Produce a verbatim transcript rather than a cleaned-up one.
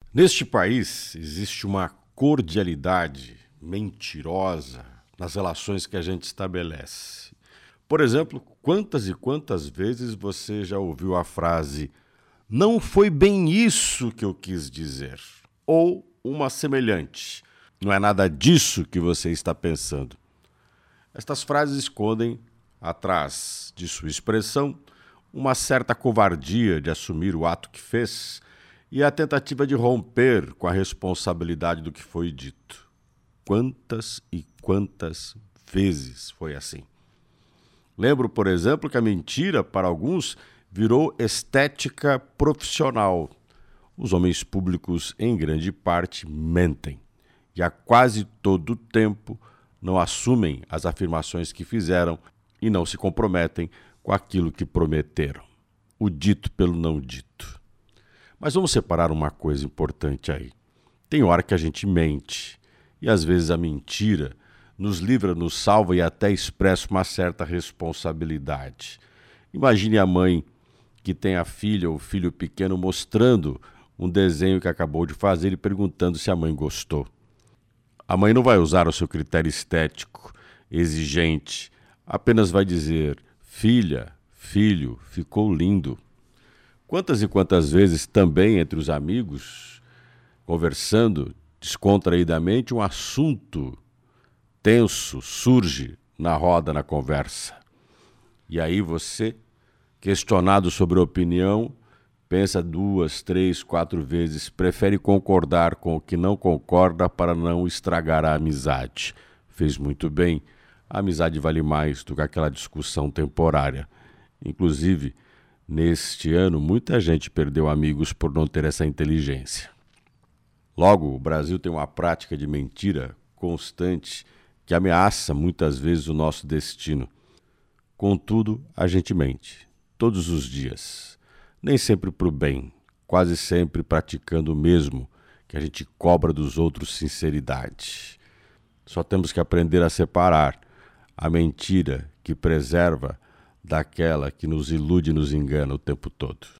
Neste país existe uma cordialidade mentirosa nas relações que a gente estabelece. Por exemplo, quantas e quantas vezes você já ouviu a frase "não foi bem isso que eu quis dizer" ou uma semelhante "não é nada disso que você está pensando"? Estas frases escondem, atrás de sua expressão, uma certa covardia de assumir o ato que fez e a tentativa de romper com a responsabilidade do que foi dito. Quantas e quantas vezes foi assim? Lembro, por exemplo, que a mentira, para alguns, virou estética profissional. Os homens públicos, em grande parte, mentem. E a quase todo tempo não assumem as afirmações que fizeram e não se comprometem com aquilo que prometeram. O dito pelo não dito. Mas vamos separar uma coisa importante aí. Tem hora que a gente mente, e às vezes a mentira nos livra, nos salva e até expressa uma certa responsabilidade. Imagine a mãe que tem a filha ou filho pequeno mostrando um desenho que acabou de fazer e perguntando se a mãe gostou. A mãe não vai usar o seu critério estético, exigente, apenas vai dizer: "Filha, filho, ficou lindo". Quantas e quantas vezes também entre os amigos, conversando descontraídamente, um assunto tenso surge na roda, na conversa. E aí você, questionado sobre a opinião, pensa duas, três, quatro vezes, prefere concordar com o que não concorda para não estragar a amizade. Fez muito bem, a amizade vale mais do que aquela discussão temporária. Inclusive, neste ano, muita gente perdeu amigos por não ter essa inteligência. Logo, o Brasil tem uma prática de mentira constante que ameaça muitas vezes o nosso destino. Contudo, a gente mente, todos os dias. Nem sempre para o bem, quase sempre praticando o mesmo que a gente cobra dos outros sinceridade. Só temos que aprender a separar a mentira que preserva daquela que nos ilude e nos engana o tempo todo.